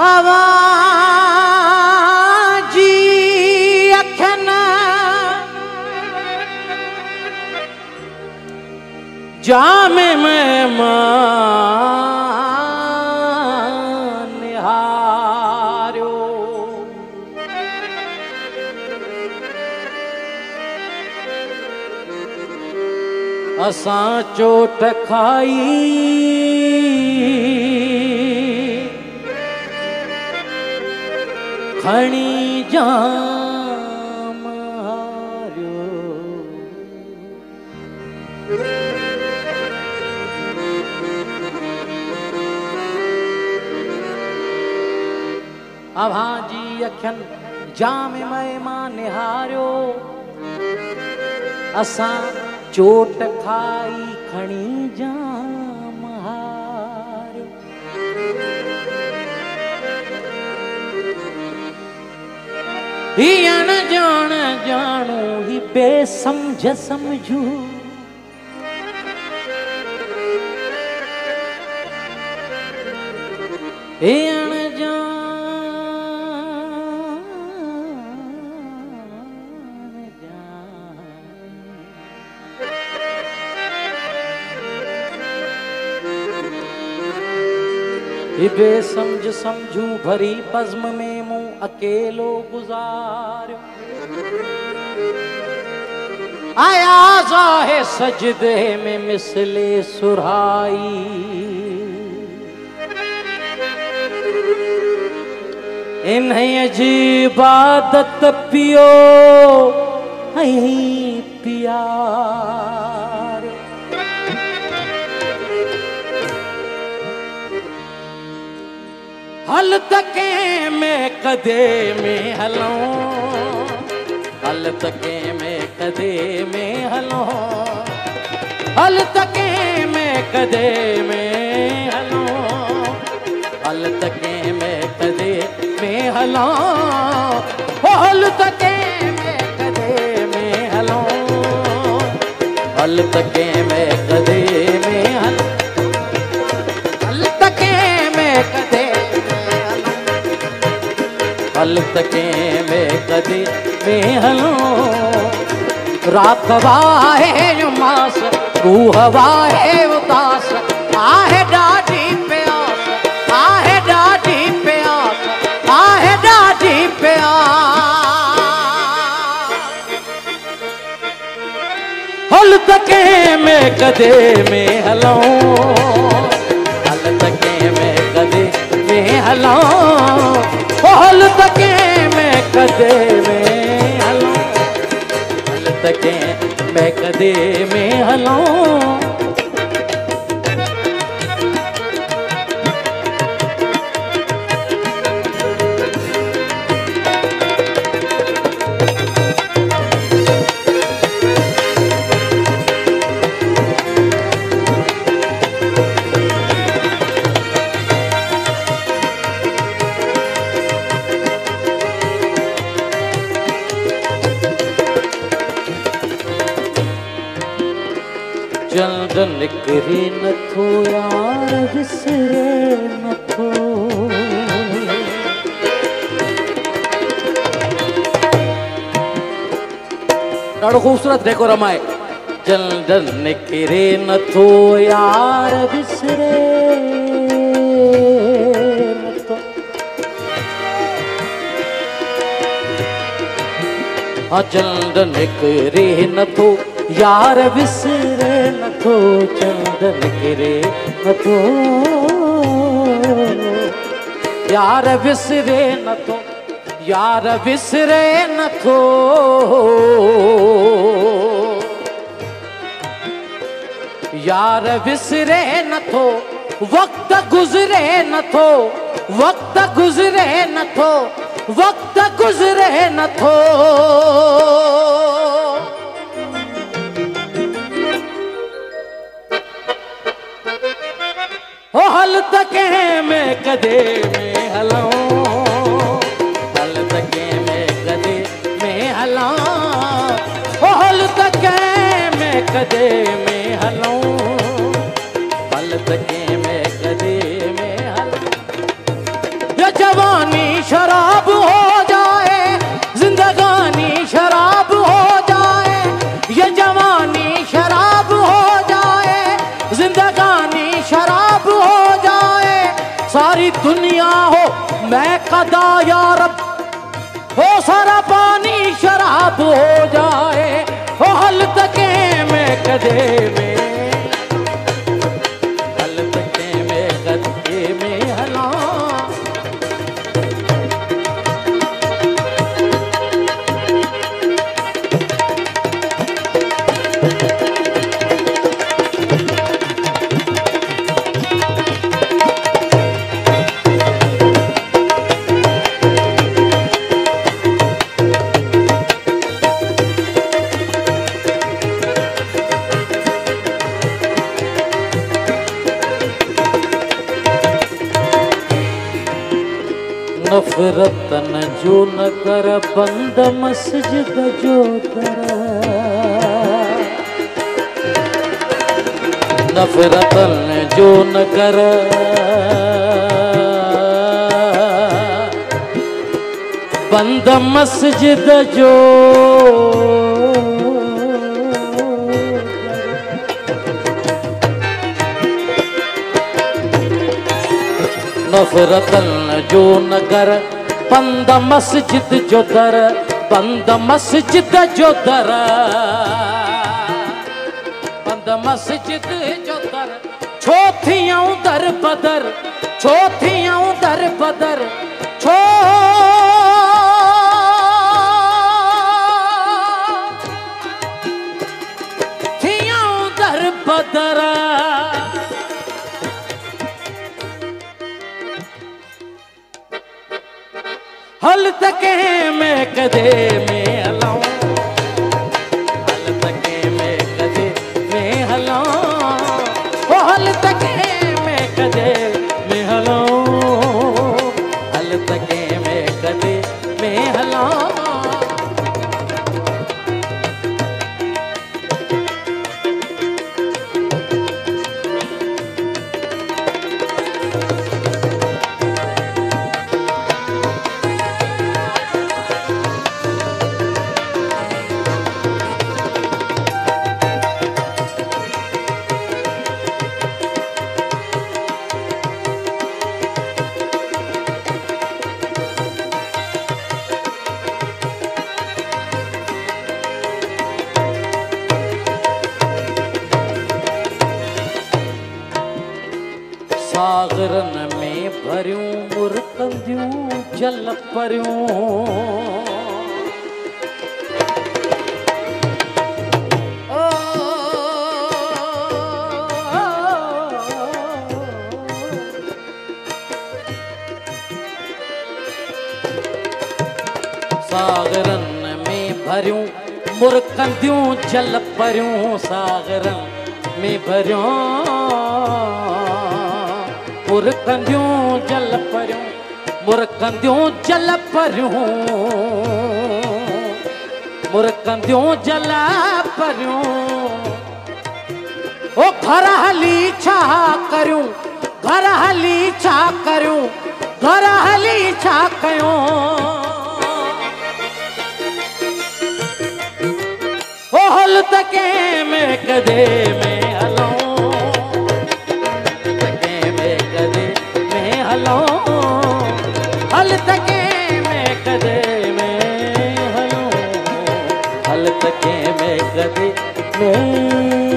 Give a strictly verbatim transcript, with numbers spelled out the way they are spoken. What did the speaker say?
आवाजी अखन जाम मेहमान निहारियो असां चोट खाई खणी जाम हारियो अभाजी अखियन जाम महिमान निहारियो असां चोट खाई खणी जाम हारियो ही अणजाण जाणू ही बेसमझ समझू हे अणजाण बेसमझ समझू भरी बज़्म में मूं अकेलो गुज़ारियो आया ज़ाहे सजदे में मिसले सुराई इन्हीं जी इबादत पियो प्यार हल तके में कदे में हलों हल तके में कदे में हलों हल तके में कदे में हलों हल तके में कदे में हलों हल तके में कदे में हलों हल तके में कदे में हलों हल तके में कदे हल तके में कदे में हलों रात वाहे मास रूह वाहे उदास आहे डाढी प्यास आहे डाढी प्यास आहे डाढी प्यास हल तके में कदे में हलों हल तके में कदे में हलों हल तके में कदे में हलों हल तके में कदे में हलों जल्द निकरे नथो यार विसरे नथो ॾाढो खूबसूरत देखो रमाए जल्द निकरे नथो यार विसरे नथो हाँ जल्द निकरे नथो यार विसरे नथो चंद निकरे नथो यार विसरे नथो यार विसरे नथो यार विसरे नथो वक्त गुज़रे नथो वक्त गुज़रे नथो वक्त गुज़रे नथो हो हल तके में कदे में हलों हल तके में कदे में हलों हो हल तके में कदे में हलों हल तके में कदे में हलों दुनिया हो मैं कदा या रब, हो सारा पानी शराब हो जाए, हो हल तके में कदे में, हल तके में कदे में हला। नफरतन जो न कर बंद मस्जिद जो दर, नफरतन जो न कर बंद मस्जिद जो, नफरतन जो नगर बंद मस्जिद जो दर, बंद मस्जिद जो दर, बंद मस्जिद जो दर, छोथियां दर बदर, छोथियां दर बदर, छोथियां दर बदर। हल तके में कदे में हलाऊं, हल तके में कदे में हलाऊं, ओ हल तके में कदे में हलाऊं, हल तके में कदे में हलाऊं। सागरन में भरियूं मुरकंदियूं जल परियूं, ओ, सागरन में भरियूं मुरकंदियूं जल परियूं, सागरन में भरियूं मुरकंदियूं जल परियूं, मुरकंदियूं जल परियूं, मुरकंदियूं जल परियूं। ओ घर हली छा करियूं, घर हली छा करियूं, घर हली छा कयूं, ओ हल तके में कदे में हलाऊं, हल तके में कदे में हलाऊं, हल तके में कदे में